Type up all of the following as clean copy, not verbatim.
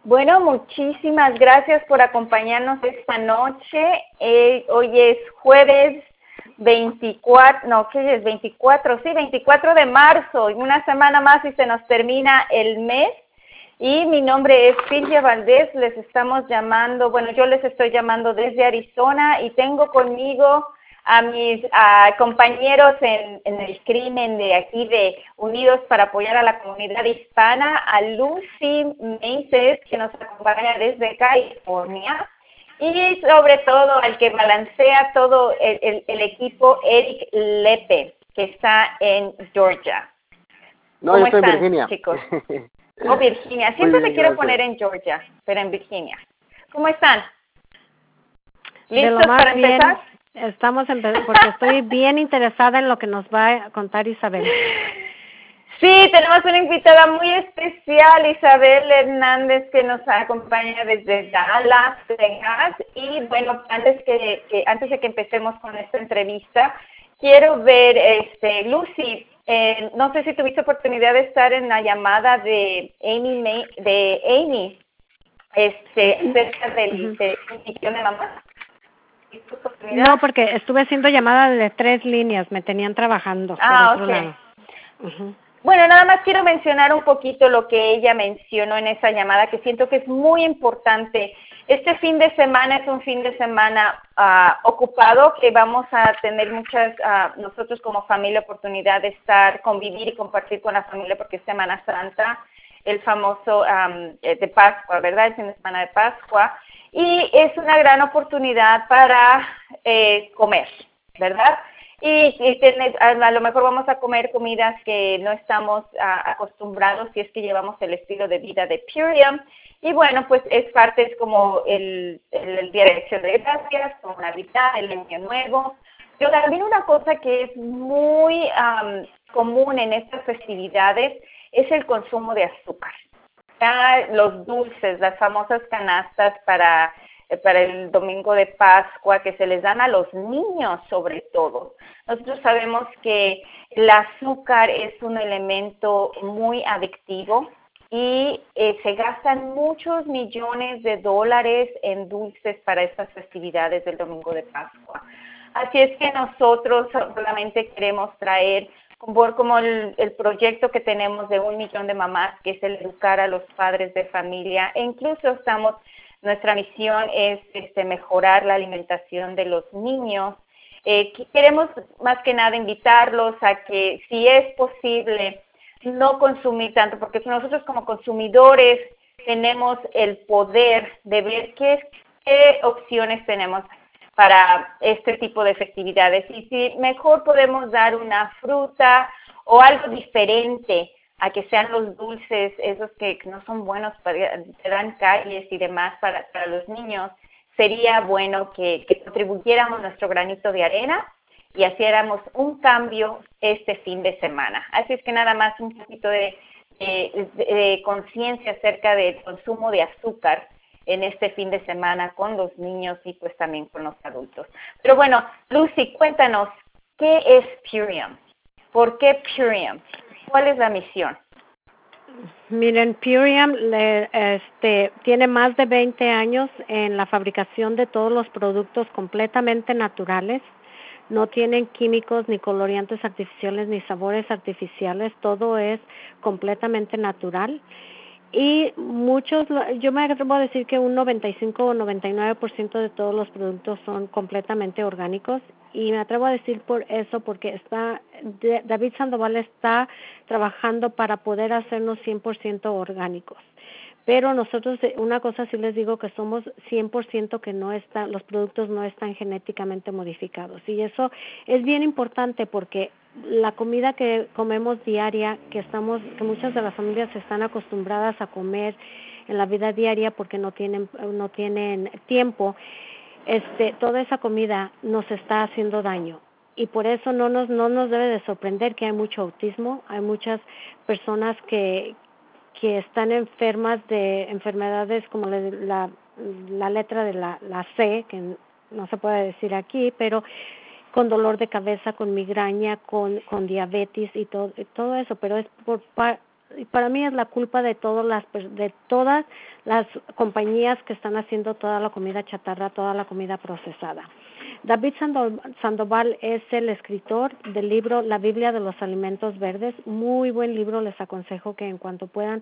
Bueno, muchísimas gracias por acompañarnos esta noche. Hoy es jueves 24, no, ¿qué es? 24, sí, 24 de marzo, una semana más y se nos termina el mes. Y mi nombre es Silvia Valdés, les estamos llamando, bueno, yo les estoy llamando desde Arizona y tengo conmigo a mis compañeros en el crimen de aquí de Unidos para Apoyar a la Comunidad Hispana, a Lucy Meses, que nos acompaña desde California, y sobre todo al que balancea todo el equipo, Eric Lepe, que está en Georgia. No, yo estoy en Virginia. Chicos? Oh, Virginia. Siempre te quiero poner en Georgia, pero en Virginia. ¿Cómo están? ¿Listos para empezar? Estamos porque estoy bien interesada en lo que nos va a contar Isabel. Sí, tenemos una invitada muy especial, Isabel Hernández, que nos acompaña desde Dallas, Texas. Y bueno, antes de que empecemos con esta entrevista, quiero ver, Lucy, no sé si tuviste oportunidad de estar en la llamada de Amy, acerca del millón de mamás. No, porque estuve haciendo llamadas de 3 líneas, me tenían trabajando por otro lado. Bueno, nada más quiero mencionar un poquito lo que ella mencionó en esa llamada, que siento que es muy importante. Este fin de semana es un fin de semana ocupado, que vamos a tener nosotros como familia, oportunidad de convivir y compartir con la familia, porque es Semana Santa, el famoso de Pascua, ¿verdad? El fin de semana de Pascua. Y es una gran oportunidad para comer, ¿verdad? Y a lo mejor vamos a comer comidas que no estamos acostumbrados si es que llevamos el estilo de vida de Purium. Y bueno, pues es como el Día de Acción de Gracias, como Navidad, el Año Nuevo. Pero también una cosa que es muy común en estas festividades es el consumo de azúcar. Los dulces, las famosas canastas para el domingo de Pascua que se les dan a los niños sobre todo. Nosotros sabemos que el azúcar es un elemento muy adictivo y se gastan muchos millones de dólares en dulces para estas festividades del domingo de Pascua. Así es que nosotros solamente queremos traer como el proyecto que tenemos de 1 millón de mamás, que es el educar a los padres de familia, e incluso nuestra misión es mejorar la alimentación de los niños. Queremos más que nada invitarlos a que, si es posible, no consumir tanto, porque nosotros como consumidores tenemos el poder de ver qué opciones tenemos para este tipo de festividades. Y si mejor podemos dar una fruta o algo diferente a que sean los dulces, esos que no son buenos, te dan calles y demás para los niños, sería bueno que contribuyéramos nuestro granito de arena y hiciéramos un cambio este fin de semana. Así es que nada más un poquito de conciencia acerca del consumo de azúcar en este fin de semana con los niños y pues también con los adultos. Pero bueno, Lucy, cuéntanos, ¿qué es Purium? ¿Por qué Purium? ¿Cuál es la misión? Miren, Purium tiene más de 20 años en la fabricación de todos los productos completamente naturales. No tienen químicos, ni colorantes artificiales, ni sabores artificiales. Todo es completamente natural. Y yo me atrevo a decir que un 95 o 99% de todos los productos son completamente orgánicos, y me atrevo a decir por eso porque David Sandoval está trabajando para poder hacernos 100% orgánicos. Pero nosotros, una cosa sí les digo, que somos 100% que los productos no están genéticamente modificados. Y eso es bien importante porque la comida que comemos diaria, que muchas de las familias están acostumbradas a comer en la vida diaria porque no tienen tiempo, toda esa comida nos está haciendo daño. Y por eso no nos debe de sorprender que hay mucho autismo, hay muchas personas que están enfermas de enfermedades como la letra de la C, que no se puede decir aquí, pero con dolor de cabeza, con migraña, con diabetes y todo eso, pero es y para mí es la culpa de todas las compañías que están haciendo toda la comida chatarra, toda la comida procesada. David Sandoval es el escritor del libro La Biblia de los Alimentos Verdes. Muy buen libro, les aconsejo que en cuanto puedan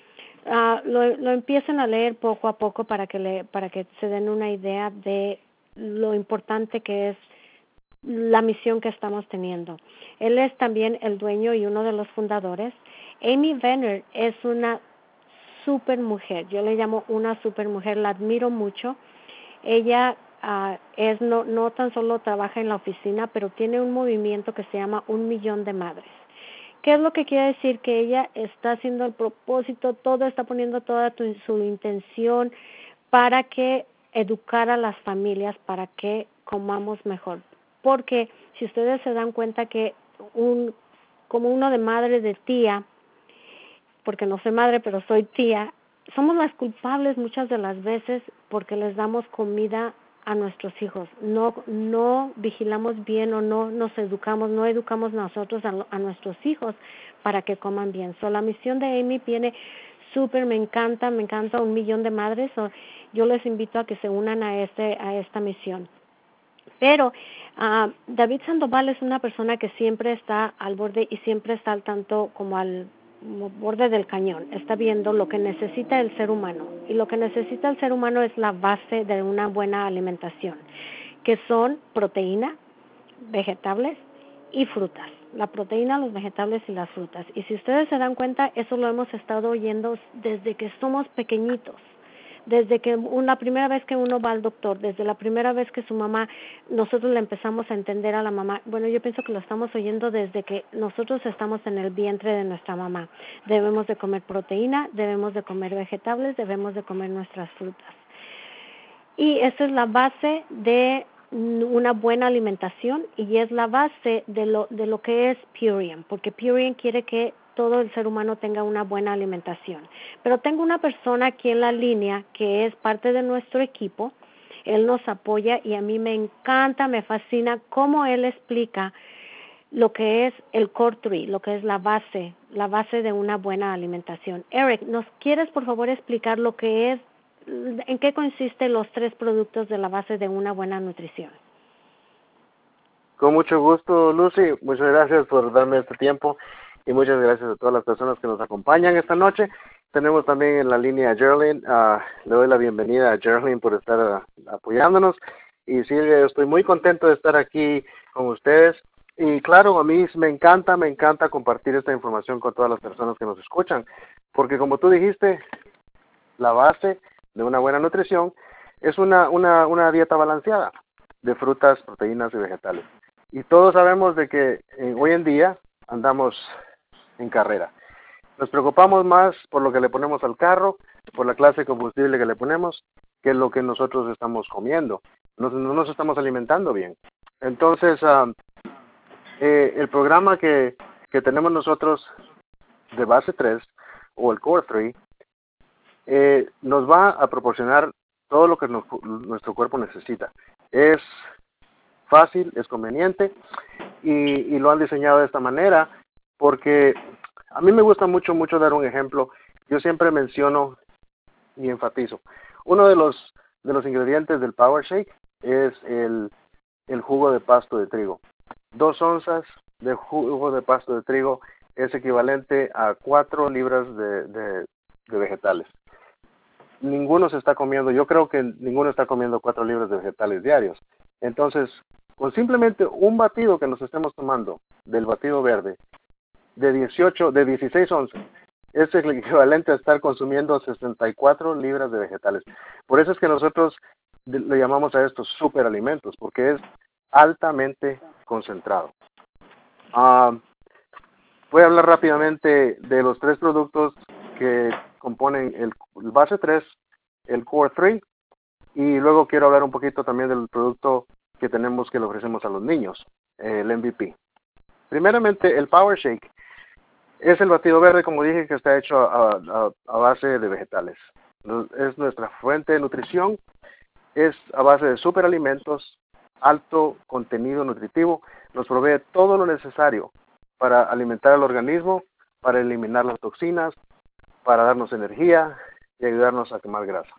lo empiecen a leer poco a poco para que se den una idea de lo importante que es la misión que estamos teniendo. Él es también el dueño y uno de los fundadores. Amy Venner es una super mujer, yo le llamo una super mujer, la admiro mucho. Ella no tan solo trabaja en la oficina, pero tiene un movimiento que se llama 1 Millón de Madres. ¿Qué es lo que quiere decir? Que ella está haciendo el propósito, está poniendo toda su intención para que educar a las familias, para que comamos mejor. Porque si ustedes se dan cuenta que como uno de madre, de tía, porque no soy madre, pero soy tía, somos las culpables muchas de las veces porque les damos comida a nuestros hijos. No vigilamos bien o no nos educamos, no educamos nosotros a nuestros hijos para que coman bien. La misión de Amy viene súper, me encanta 1 millón de madres. Yo les invito a que se unan a esta misión. Pero David Sandoval es una persona que siempre está al borde y siempre está al tanto como al borde del cañón, está viendo lo que necesita el ser humano, y lo que necesita el ser humano es la base de una buena alimentación, que son proteína, vegetales y frutas. La proteína, los vegetales y las frutas. Y si ustedes se dan cuenta, eso lo hemos estado oyendo desde que somos pequeñitos. Desde que la primera vez que uno va al doctor, desde la primera vez que su mamá, nosotros le empezamos a entender a la mamá. Bueno, yo pienso que lo estamos oyendo desde que nosotros estamos en el vientre de nuestra mamá. Debemos de comer proteína, debemos de comer vegetales, debemos de comer nuestras frutas. Y esa es la base de una buena alimentación, y es la base de lo que es Purium, porque Purium quiere que todo el ser humano tenga una buena alimentación. Pero tengo una persona aquí en la línea que es parte de nuestro equipo. Él nos apoya y a mí me encanta, me fascina cómo él explica lo que es el Core 3, lo que es la base de una buena alimentación. Eric, ¿nos quieres por favor explicar lo que es, en qué consisten los 3 productos de la base de una buena nutrición? Con mucho gusto, Lucy. Muchas gracias por darme este tiempo y muchas gracias a todas las personas que nos acompañan esta noche. Tenemos también en la línea a Geraldine. Le doy la bienvenida a Geraldine por estar apoyándonos. Y Silvia, yo estoy muy contento de estar aquí con ustedes. Y claro, a mí me encanta compartir esta información con todas las personas que nos escuchan. Porque como tú dijiste, la base de una buena nutrición es una dieta balanceada de frutas, proteínas y vegetales. Y todos sabemos de que hoy en día andamos en carrera. Nos preocupamos más por lo que le ponemos al carro, por la clase de combustible que le ponemos, que lo que nosotros estamos comiendo. No nos estamos alimentando bien. Entonces, el programa que tenemos nosotros de base 3 o el Core 3 nos va a proporcionar todo lo que nuestro cuerpo necesita. Es fácil, es conveniente y lo han diseñado de esta manera porque a mí me gusta mucho dar un ejemplo. Yo siempre menciono y enfatizo. Uno de los ingredientes del Power Shake es el jugo de pasto de trigo. 2 onzas de jugo de pasto de trigo es equivalente a 4 libras de vegetales. Ninguno se está comiendo, yo creo que ninguno está comiendo 4 libras de vegetales diarios. Entonces, con simplemente un batido que nos estemos tomando del batido verde de 16 onzas, es el equivalente a estar consumiendo 64 libras de vegetales. Por eso es que nosotros le llamamos a estos superalimentos, porque es altamente concentrado. Voy a hablar rápidamente de los 3 productos que componen el base 3, el Core 3, y luego quiero hablar un poquito también del producto que tenemos que le ofrecemos a los niños, el MVP. Primeramente, el Power Shake es el batido verde, como dije, que está hecho a base de vegetales. Es nuestra fuente de nutrición, es a base de superalimentos, alto contenido nutritivo, nos provee todo lo necesario para alimentar al organismo para eliminar las toxinas, para darnos energía y ayudarnos a quemar grasa.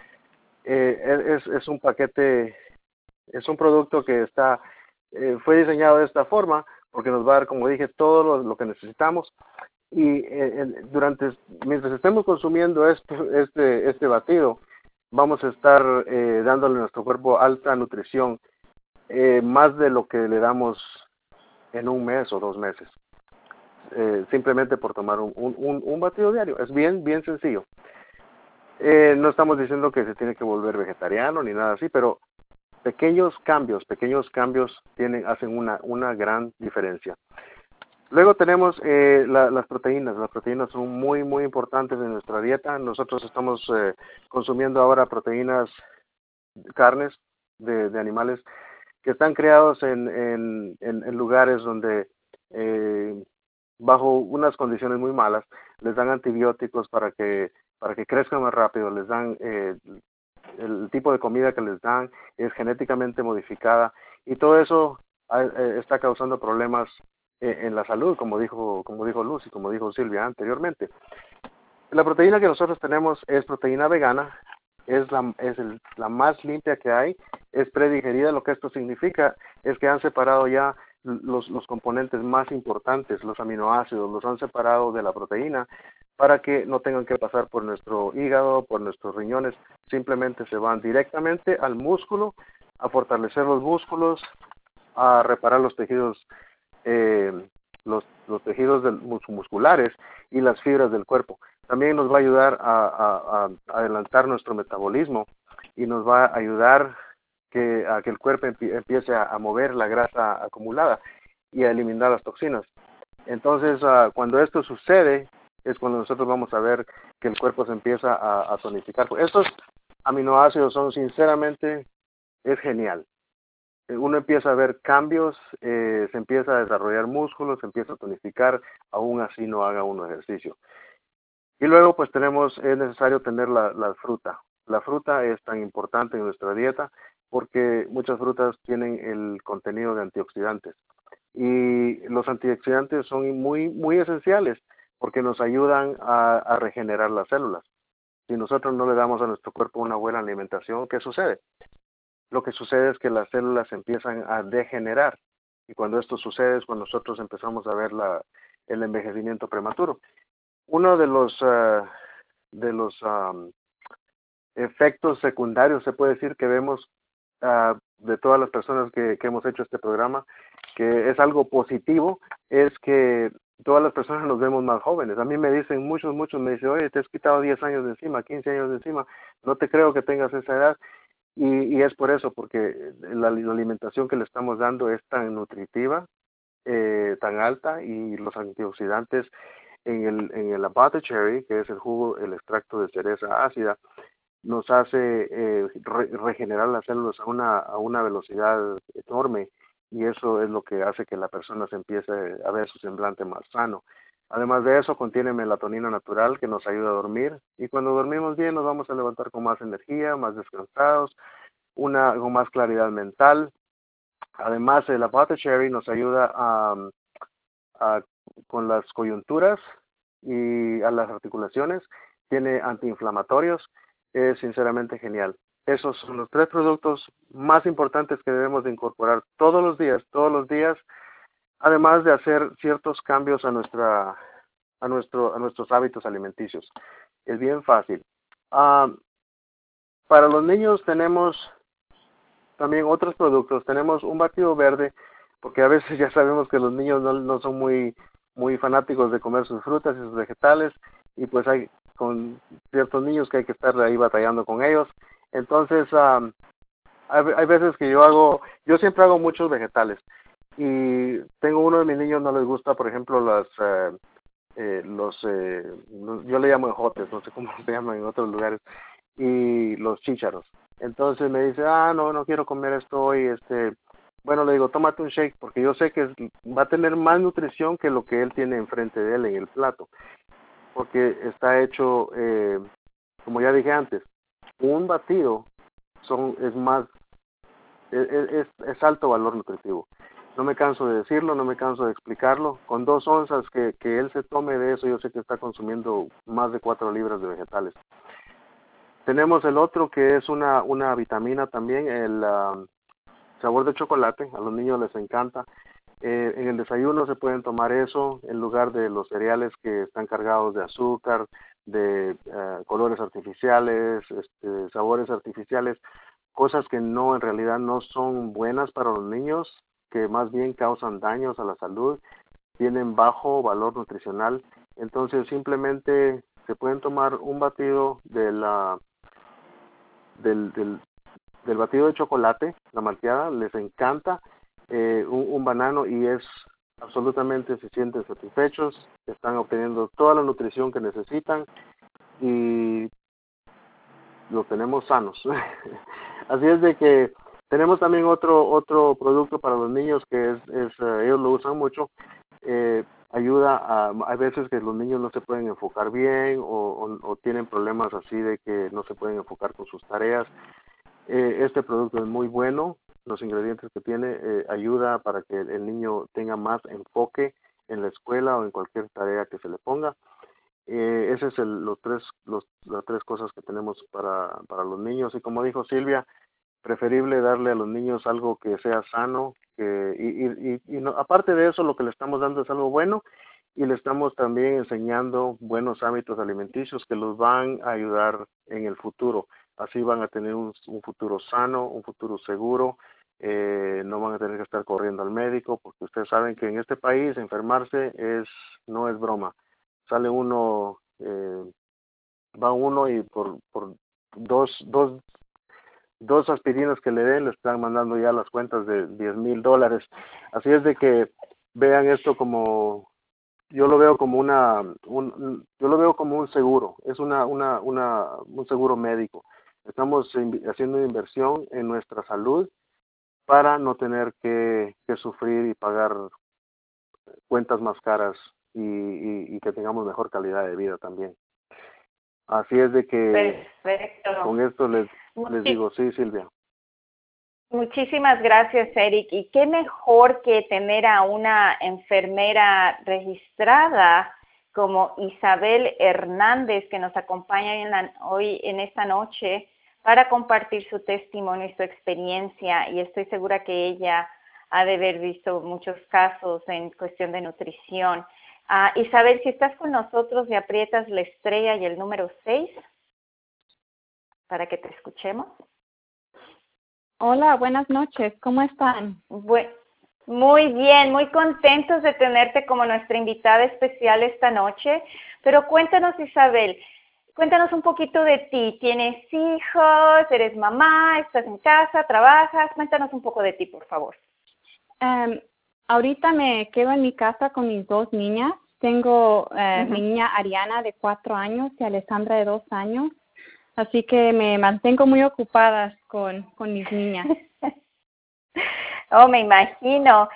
Es un paquete, es un producto que fue diseñado de esta forma porque nos va a dar, como dije, todo lo que necesitamos. Y mientras estemos consumiendo este batido, vamos a estar dándole a nuestro cuerpo alta nutrición, más de lo que le damos en un mes o 2 meses, simplemente por tomar un batido diario. Es bien sencillo. No estamos diciendo que se tiene que volver vegetariano ni nada así, pero pequeños cambios hacen una gran diferencia. Luego tenemos las proteínas. Las proteínas son muy importantes en nuestra dieta. Nosotros estamos consumiendo ahora proteínas, carnes de animales que están criados en lugares donde bajo unas condiciones muy malas les dan antibióticos para que crezcan más rápido, les dan el tipo de comida que les dan es genéticamente modificada y todo eso está causando problemas en la salud, como dijo Luz y como dijo Silvia anteriormente. La proteína que nosotros tenemos es proteína vegana, es la más limpia que hay, es predigerida. Lo que esto significa es que han separado ya los componentes más importantes, los aminoácidos, los han separado de la proteína para que no tengan que pasar por nuestro hígado, por nuestros riñones, simplemente se van directamente al músculo, a fortalecer los músculos, a reparar los tejidos los tejidos musculares y las fibras del cuerpo. También nos va a ayudar a adelantar nuestro metabolismo y nos va a ayudar a que el cuerpo empiece a mover la grasa acumulada y a eliminar las toxinas. Entonces, cuando esto sucede, es cuando nosotros vamos a ver que el cuerpo se empieza a tonificar. Estos aminoácidos son, sinceramente, es genial. Uno empieza a ver cambios, se empieza a desarrollar músculos, se empieza a tonificar, aún así no haga uno ejercicio. Y luego pues es necesario tener la fruta. La fruta es tan importante en nuestra dieta porque muchas frutas tienen el contenido de antioxidantes. Y los antioxidantes son muy esenciales porque nos ayudan a regenerar las células. Si nosotros no le damos a nuestro cuerpo una buena alimentación, ¿qué sucede? Lo que sucede es que las células empiezan a degenerar. Y cuando esto sucede es cuando nosotros empezamos a ver el envejecimiento prematuro. Uno de los efectos secundarios, se puede decir, que vemos de todas las personas que hemos hecho este programa, que es algo positivo, es que todas las personas nos vemos más jóvenes. A mí me dicen, muchos me dicen, oye, te has quitado 10 años de encima, 15 años de encima, no te creo que tengas esa edad. Y es por eso, porque la alimentación que le estamos dando es tan nutritiva, tan alta, y los antioxidantes en el apothecary, que es el jugo, el extracto de cereza ácida, nos hace regenerar las células a una velocidad enorme, y eso es lo que hace que la persona se empiece a ver su semblante más sano. Además de eso, contiene melatonina natural que nos ayuda a dormir, y cuando dormimos bien nos vamos a levantar con más energía, más descansados, con más claridad mental. Además, el apothecary nos ayuda con las coyunturas y a las articulaciones, tiene antiinflamatorios, es sinceramente genial. Esos son los 3 productos más importantes que debemos de incorporar todos los días, además de hacer ciertos cambios a nuestros hábitos alimenticios. Es bien fácil. Para los niños tenemos también otros productos. Tenemos un batido verde, porque a veces ya sabemos que los niños no son muy fanáticos de comer sus frutas y sus vegetales, y pues hay con ciertos niños que hay que estar ahí batallando con ellos. Entonces, hay veces que yo siempre hago muchos vegetales, y tengo uno de mis niños no les gusta, por ejemplo, yo le llamo ejotes, no sé cómo se llaman en otros lugares, y los chícharos. Entonces me dice, no quiero comer esto hoy, bueno, le digo, tómate un shake, porque yo sé que va a tener más nutrición que lo que él tiene enfrente de él en el plato, porque está hecho, como ya dije antes, un batido es alto valor nutritivo. No me canso de decirlo, no me canso de explicarlo. Con 2 onzas que él se tome de eso, yo sé que está consumiendo más de 4 libras de vegetales. Tenemos el otro que es una vitamina también, el sabor de chocolate. A los niños les encanta. En el desayuno se pueden tomar eso en lugar de los cereales que están cargados de azúcar, de colores artificiales, sabores artificiales, cosas que no, en realidad no son buenas para los niños, que más bien causan daños a la salud, tienen bajo valor nutricional. Entonces simplemente se pueden tomar un batido del batido de chocolate, la malteada, les encanta, un banano, y es absolutamente, se sienten satisfechos, están obteniendo toda la nutrición que necesitan y los tenemos sanos. Así es de que tenemos también otro producto para los niños que ellos lo usan mucho. Ayuda hay veces que los niños no se pueden enfocar bien o tienen problemas así de que no se pueden enfocar con sus tareas. Este producto es muy bueno. Los ingredientes que tiene ayuda para que el niño tenga más enfoque en la escuela o en cualquier tarea que se le ponga. Ese es las 3 cosas que tenemos para los niños. Y como dijo Silvia, preferible darle a los niños algo que sea sano, y no, aparte de eso, lo que le estamos dando es algo bueno, y le estamos también enseñando buenos hábitos alimenticios que los van a ayudar en el futuro. Así van a tener un futuro sano, un futuro seguro. No van a tener que estar corriendo al médico, porque ustedes saben que en este país enfermarse no es broma. Sale uno, va uno y por dos aspirinas que le den, le están mandando ya las cuentas de $10,000. Así es de que vean esto como, yo lo veo como yo lo veo como un seguro, es un seguro médico. Estamos haciendo una inversión en nuestra salud para no tener que sufrir y pagar cuentas más caras y que tengamos mejor calidad de vida también. Así es de que Perfecto. Con esto les digo, sí, Silvia. Muchísimas gracias, Eric. Y qué mejor que tener a una enfermera registrada como Isabel Hernández, que nos acompaña hoy en esta noche para compartir su testimonio y su experiencia. Y estoy segura que ella ha de haber visto muchos casos en cuestión de nutrición. Isabel, si estás con nosotros, le aprietas la estrella y el número 6 para que te escuchemos. Hola, buenas noches. ¿Cómo están? Muy bien, muy contentos de tenerte como nuestra invitada especial esta noche. Pero cuéntanos, Isabel, cuéntanos un poquito de ti. ¿Tienes hijos? ¿Eres mamá? ¿Estás en casa? ¿Trabajas? Cuéntanos un poco de ti, por favor. Ahorita me quedo en mi casa con mis 2 niñas. Tengo mi niña Ariana de 4 años y Alessandra de 2 años. Así que me mantengo muy ocupada con mis niñas. Oh, me imagino.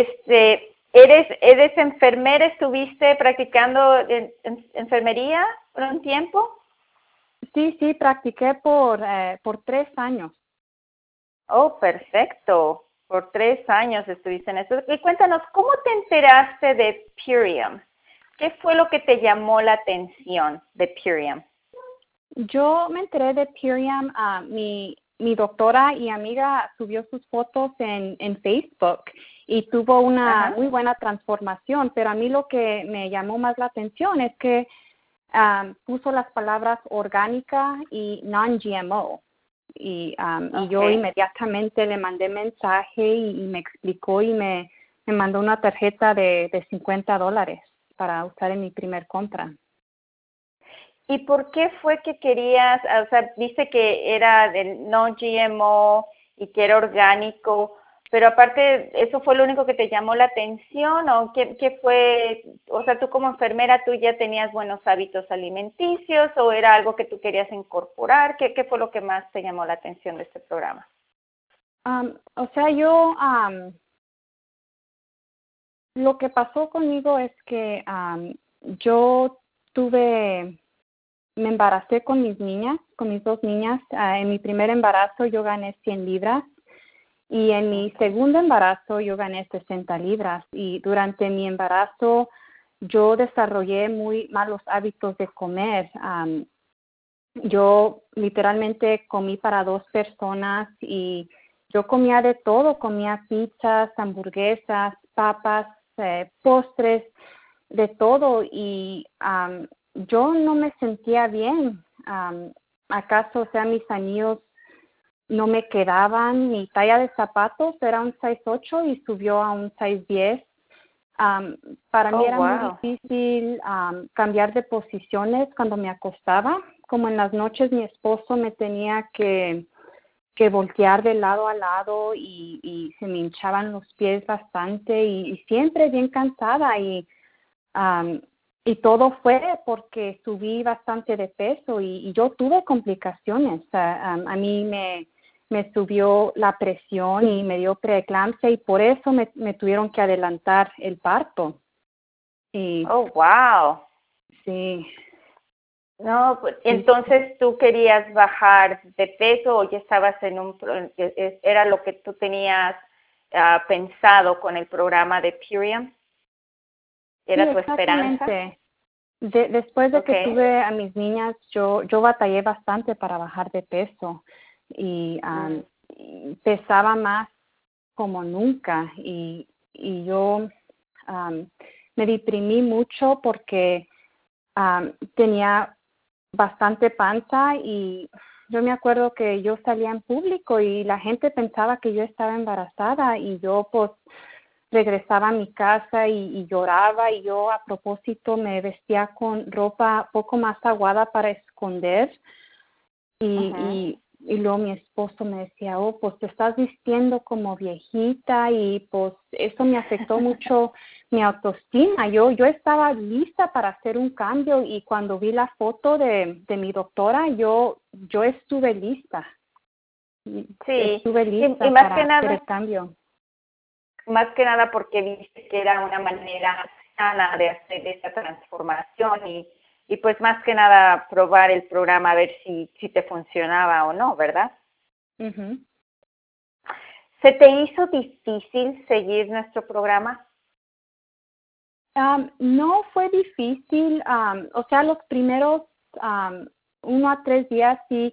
¿Eres enfermera? ¿Estuviste practicando enfermería por un tiempo? Sí, practiqué por 3 años. Oh, perfecto. Por 3 años estuviste en eso. Y cuéntanos, ¿cómo te enteraste de Purium? ¿Qué fue lo que te llamó la atención de Purium? Yo me enteré de Purium, mi doctora y amiga subió sus fotos en Facebook y tuvo una muy buena transformación, pero a mí lo que me llamó más la atención es que puso las palabras orgánica y non-GMO. Y yo inmediatamente le mandé mensaje y me explicó y me mandó una tarjeta de $50 para usar en mi primer compra. ¿Y por qué fue que querías, o sea, viste que era del no GMO y que era orgánico, pero aparte, ¿eso fue lo único que te llamó la atención o qué fue? O sea, tú como enfermera, ¿tú ya tenías buenos hábitos alimenticios o era algo que tú querías incorporar? ¿Qué fue lo que más te llamó la atención de este programa? O sea, yo, lo que pasó conmigo es que yo me embaracé con mis 2 niñas. En mi primer embarazo yo gané 100 libras Y en mi segundo embarazo yo gané 60 libras y durante mi embarazo yo desarrollé muy malos hábitos de comer. Yo literalmente comí para 2 personas y yo comía de todo, comía pizzas, hamburguesas, papas, postres, de todo y yo no me sentía bien. ¿Acaso, o sea, mis anillos no me quedaban? Mi talla de zapatos era un 6'8" y subió a un 6'10". Para mí era muy difícil cambiar de posiciones cuando me acostaba. Como en las noches mi esposo me tenía que voltear de lado a lado y se me hinchaban los pies bastante y siempre bien cansada y todo fue porque subí bastante de peso y yo tuve complicaciones. A mí me subió la presión y me dio preeclampsia y por eso me tuvieron que adelantar el parto. Oh, wow. Sí. No, pues, entonces tú querías bajar de peso o ya estabas era lo que tú tenías pensado con el programa de Purium. ¿Era sí, tu esperanza? Después de que tuve a mis niñas, yo batallé bastante para bajar de peso y pesaba más como nunca y yo me deprimí mucho porque tenía bastante panza y yo me acuerdo que yo salía en público y la gente pensaba que yo estaba embarazada y yo pues regresaba a mi casa y lloraba y yo a propósito me vestía con ropa poco más aguada para esconder y luego mi esposo me decía, oh, pues te estás vistiendo como viejita y pues eso me afectó mucho mi autoestima. Yo estaba lista para hacer un cambio y cuando vi la foto de mi doctora, yo estuve lista. Sí, estuve lista y más para que nada, hacer el cambio. Más que nada porque viste que era una manera sana de hacer esa transformación y pues más que nada probar el programa a ver si te funcionaba o no, ¿verdad? Uh-huh. ¿Se te hizo difícil seguir nuestro programa? No fue difícil, o sea, los primeros 1 a 3 días sí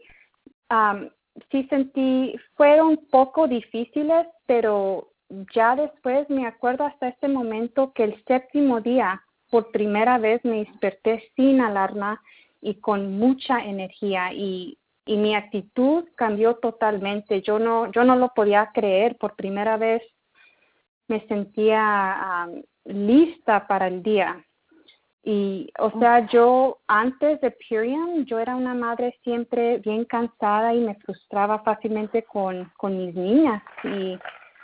sentí, fueron un poco difíciles, pero ya después me acuerdo hasta este momento que el 7º día, por primera vez me desperté sin alarma y con mucha energía y mi actitud cambió totalmente. Yo no lo podía creer. Por primera vez me sentía lista para el día. Y, o sea, yo antes de Purium, yo era una madre siempre bien cansada y me frustraba fácilmente con mis niñas. Y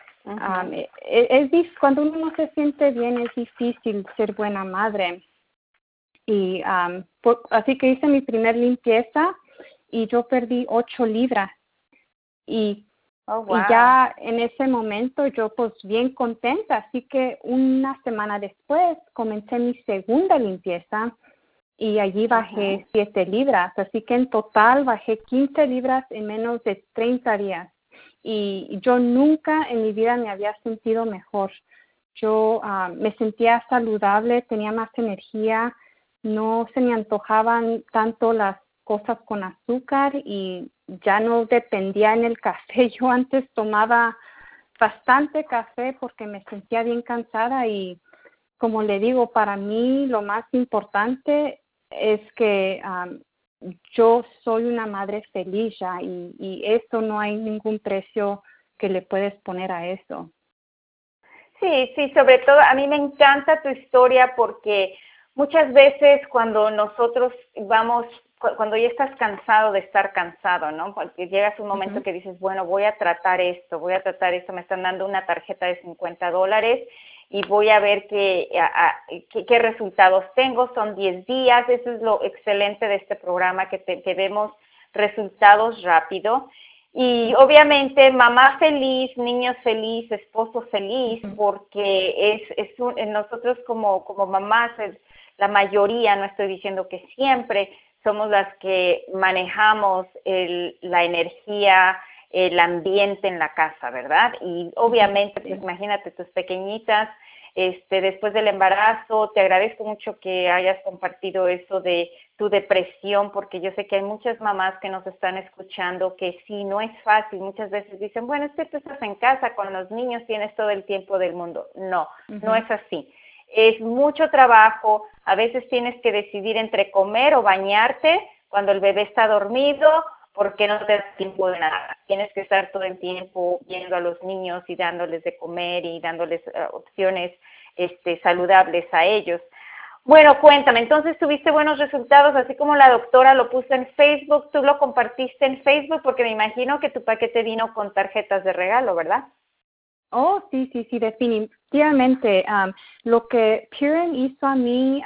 cuando uno no se siente bien, es difícil ser buena madre. Y así que hice mi primer limpieza y yo perdí 8 libras. Y ya en ese momento yo pues bien contenta, así que una semana después comencé mi segunda limpieza y allí bajé 7 libras, así que en total bajé 15 libras en menos de 30 días y yo nunca en mi vida me había sentido mejor. Yo me sentía saludable, tenía más energía, no se me antojaban tanto las cosas con azúcar y ya no dependía en el café. Yo antes tomaba bastante café porque me sentía bien cansada y como le digo, para mí lo más importante es que yo soy una madre feliz ya y eso no hay ningún precio que le puedes poner a eso. Sí, sobre todo a mí me encanta tu historia porque muchas veces cuando nosotros cuando ya estás cansado de estar cansado, ¿no? Porque llegas un momento que dices, bueno, voy a tratar esto, me están dando una tarjeta de $50 y voy a ver qué resultados tengo, son 10 días, eso es lo excelente de este programa, que vemos resultados rápido. Y obviamente mamá feliz, niños feliz, esposo feliz, porque nosotros como mamás, la mayoría, no estoy diciendo que siempre, somos las que manejamos la energía el ambiente en la casa, ¿verdad? Y obviamente, pues imagínate tus pequeñitas, después del embarazo, te agradezco mucho que hayas compartido eso de tu depresión, porque yo sé que hay muchas mamás que nos están escuchando que sí, no es fácil. Muchas veces dicen, bueno, es que tú estás en casa con los niños, tienes todo el tiempo del mundo. No, no es así. Es mucho trabajo, a veces tienes que decidir entre comer o bañarte cuando el bebé está dormido, porque no te da tiempo de nada. Tienes que estar todo el tiempo viendo a los niños y dándoles de comer y dándoles opciones saludables a ellos. Bueno, cuéntame, entonces tuviste buenos resultados, así como la doctora lo puso en Facebook, tú lo compartiste en Facebook, porque me imagino que tu paquete vino con tarjetas de regalo, ¿verdad? Oh, sí, definitivamente. Lo que Purium hizo a mí,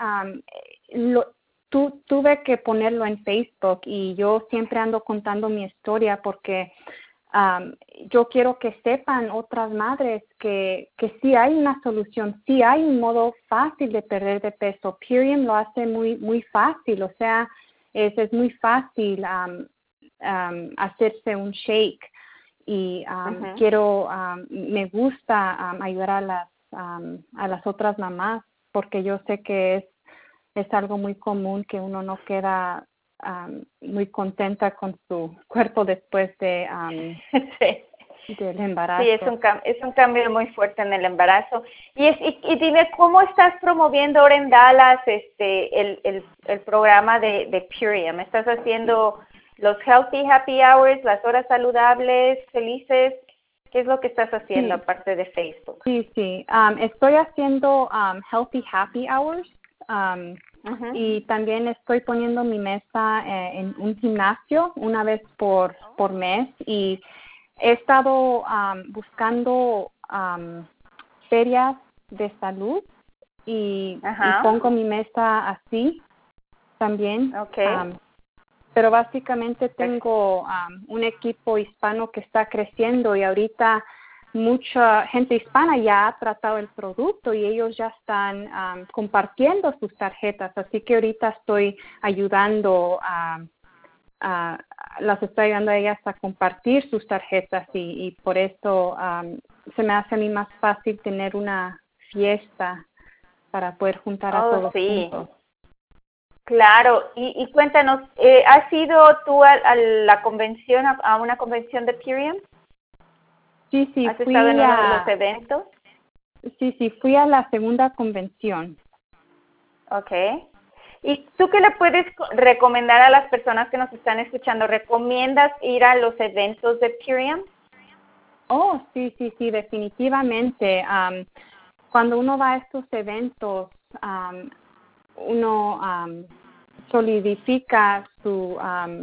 tuve que ponerlo en Facebook y yo siempre ando contando mi historia porque yo quiero que sepan otras madres que sí hay una solución, sí hay un modo fácil de perder de peso. Purium lo hace muy, muy fácil, o sea, es muy fácil hacerse un shake. Y me gusta ayudar a las otras mamás porque yo sé que es algo muy común que uno no queda muy contenta con su cuerpo después de del embarazo. Sí, es un cambio muy fuerte en el embarazo. Y dime, ¿cómo estás promoviendo ahora en Dallas el programa de Purium? ¿Estás haciendo los Healthy Happy Hours, las horas saludables, felices? ¿Qué es lo que estás haciendo aparte de Facebook? Sí. Estoy haciendo Healthy Happy Hours y también estoy poniendo mi mesa en un gimnasio una vez por mes y he estado buscando ferias de salud y pongo mi mesa así también. Okay. Pero básicamente tengo un equipo hispano que está creciendo y ahorita mucha gente hispana ya ha tratado el producto y ellos ya están compartiendo sus tarjetas. Así que ahorita estoy ayudando las estoy ayudando a ellas a compartir sus tarjetas y por eso se me hace a mí más fácil tener una fiesta para poder juntar a todos juntos. Claro, y cuéntanos, ¿has ido tú a la convención, a una convención de Purium? Sí, ¿Has estado en uno de los eventos? Sí, fui a la segunda convención. Okay. ¿Y tú qué le puedes recomendar a las personas que nos están escuchando? ¿Recomiendas ir a los eventos de Purium? Oh, sí, definitivamente. Cuando uno va a estos eventos, uno solidifica su,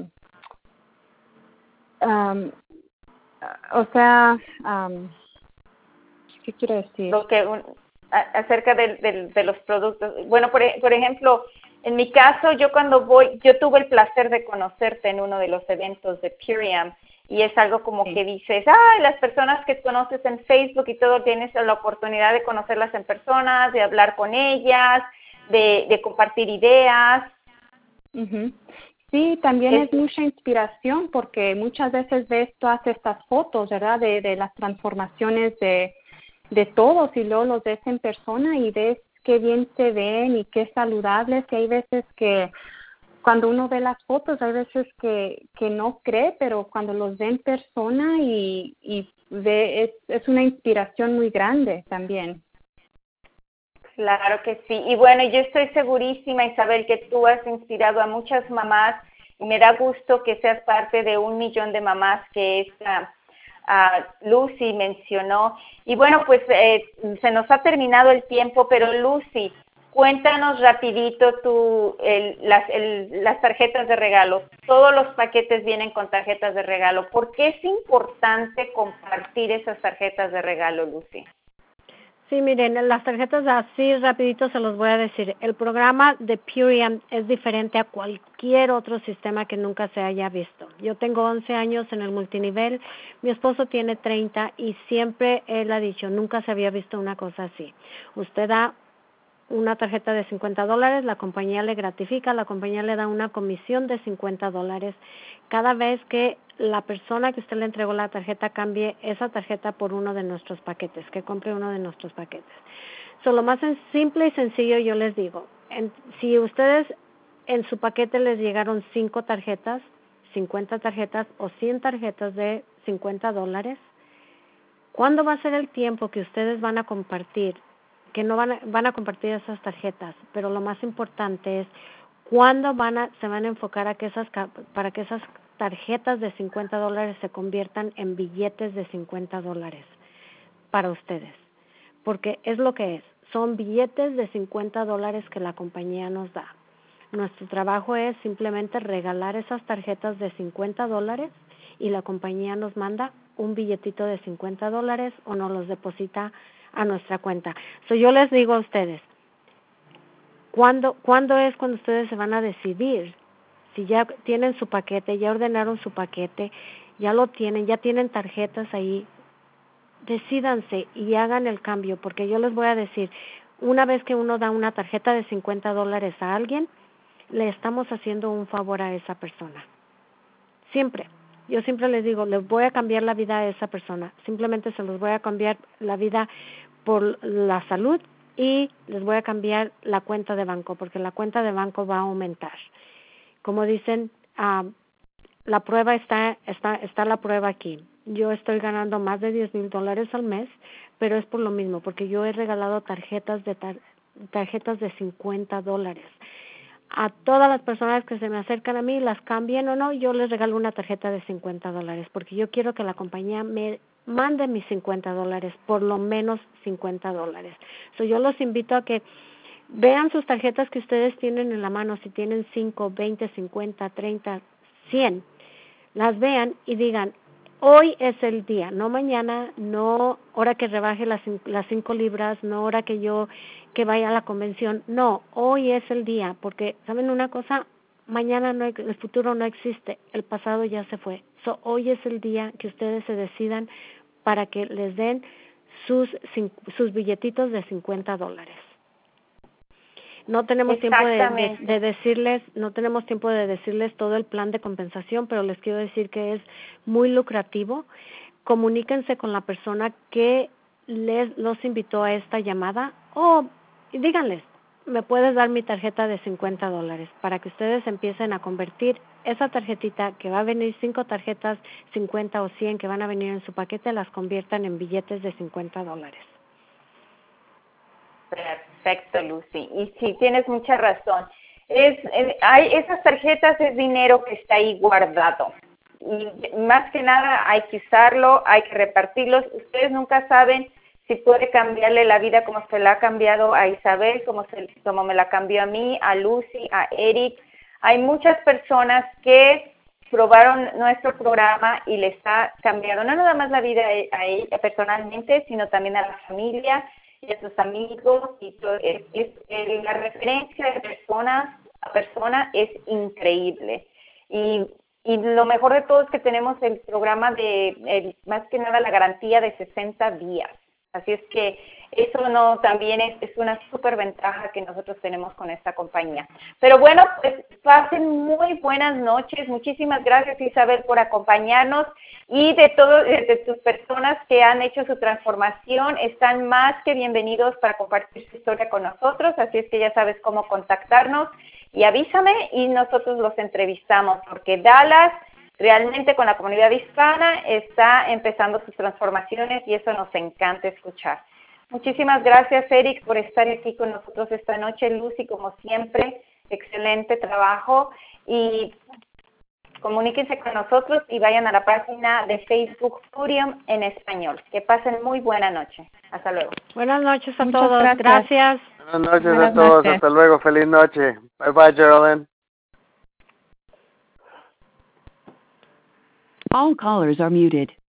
¿qué quiero decir? Lo que acerca de los productos. Bueno, por ejemplo, en mi caso, yo tuve el placer de conocerte en uno de los eventos de Purium y es algo como que dices, las personas que conoces en Facebook y todo, tienes la oportunidad de conocerlas en persona, de hablar con ellas, de compartir ideas. Sí, también es mucha inspiración porque muchas veces ves todas estas fotos, ¿verdad? De las transformaciones de todos y luego los ves en persona y ves qué bien se ven y qué saludables, que hay veces que cuando uno ve las fotos hay veces que no cree, pero cuando los ve en persona y ve, es una inspiración muy grande también. Claro que sí. Y bueno, yo estoy segurísima, Isabel, que tú has inspirado a muchas mamás y me da gusto que seas parte de 1 millón de mamás que Lucy mencionó. Y bueno, pues se nos ha terminado el tiempo, pero Lucy, cuéntanos rapidito las tarjetas de regalo. Todos los paquetes vienen con tarjetas de regalo. ¿Por qué es importante compartir esas tarjetas de regalo, Lucy? Sí, miren, las tarjetas así rapidito se los voy a decir. El programa de Purium es diferente a cualquier otro sistema que nunca se haya visto. Yo tengo 11 años en el multinivel, mi esposo tiene 30 y siempre él ha dicho, nunca se había visto una cosa así. Usted da una tarjeta de $50, la compañía le gratifica, la compañía le da una comisión de $50 cada vez que la persona que usted le entregó la tarjeta cambie esa tarjeta por uno de nuestros paquetes, que compre uno de nuestros paquetes. Lo más simple y sencillo yo les digo, si ustedes en su paquete les llegaron 5 tarjetas, 50 tarjetas o 100 tarjetas de $50, ¿cuándo va a ser el tiempo que ustedes van a compartir? Que no van a compartir esas tarjetas, pero lo más importante es cuándo se van a enfocar para que esas tarjetas de $50 se conviertan en billetes de $50 para ustedes, porque es lo que es, son billetes de $50 que la compañía nos da. Nuestro trabajo es simplemente regalar esas tarjetas de $50 y la compañía nos manda un billetito de $50 o nos los deposita a nuestra cuenta. Yo les digo a ustedes, ¿cuándo es cuando ustedes se van a decidir? Si ya tienen su paquete, ya ordenaron su paquete, ya lo tienen, ya tienen tarjetas ahí, decídanse y hagan el cambio, porque yo les voy a decir, una vez que uno da una tarjeta de $50 a alguien, le estamos haciendo un favor a esa persona. Siempre. Yo siempre les digo, les voy a cambiar la vida a esa persona. Simplemente se los voy a cambiar la vida por la salud y les voy a cambiar la cuenta de banco, porque la cuenta de banco va a aumentar. Como dicen, la prueba está la prueba aquí. Yo estoy ganando más de $10,000 al mes, pero es por lo mismo, porque yo he regalado tarjetas de $50. A todas las personas que se me acercan a mí, las cambien o no, yo les regalo una tarjeta de $50, porque yo quiero que la compañía me mande mis $50, por lo menos $50. Yo los invito a que vean sus tarjetas que ustedes tienen en la mano, si tienen 5, 20, 50, 30, 100, las vean y digan, hoy es el día, no mañana, no hora que rebaje las 5 libras, no hora que vaya a la convención, no, hoy es el día, porque, ¿saben una cosa? Mañana el futuro no existe, el pasado ya se fue. Hoy es el día que ustedes se decidan para que les den sus billetitos de $50. No tenemos tiempo de decirles todo el plan de compensación, pero les quiero decir que es muy lucrativo. Comuníquense con la persona que los invitó a esta llamada o díganles, me puedes dar mi tarjeta de $50 para que ustedes empiecen a convertir esa tarjetita que va a venir 5 tarjetas, 50 o 100 que van a venir en su paquete, las conviertan en billetes de $50. Perfecto, Lucy. Y sí, tienes mucha razón. Esas tarjetas es dinero que está ahí guardado. Y más que nada hay que usarlo, hay que repartirlos. Ustedes nunca saben si puede cambiarle la vida como se la ha cambiado a Isabel, como me la cambió a mí, a Lucy, a Eric. Hay muchas personas que probaron nuestro programa y les ha cambiado no nada más la vida a ella personalmente, sino también a la familia y a sus amigos. Y la referencia de persona a persona es increíble. Y lo mejor de todo es que tenemos el programa más que nada la garantía de 60 días. Así es que eso también es una súper ventaja que nosotros tenemos con esta compañía. Pero bueno, pues pasen muy buenas noches. Muchísimas gracias, Isabel, por acompañarnos. Y de tus personas que han hecho su transformación, están más que bienvenidos para compartir su historia con nosotros. Así es que ya sabes cómo contactarnos. Y avísame y nosotros los entrevistamos, porque Dallas realmente con la comunidad hispana está empezando sus transformaciones y eso nos encanta escuchar. Muchísimas gracias, Eric, por estar aquí con nosotros esta noche. Lucy, como siempre, excelente trabajo. Y comuníquense con nosotros y vayan a la página de Facebook Purium en español. Que pasen muy buena noche. Hasta luego. Buenas noches a todos. Gracias. Buenas noches a todos. Hasta luego. Feliz noche. Bye bye, Geraldine. All callers are muted.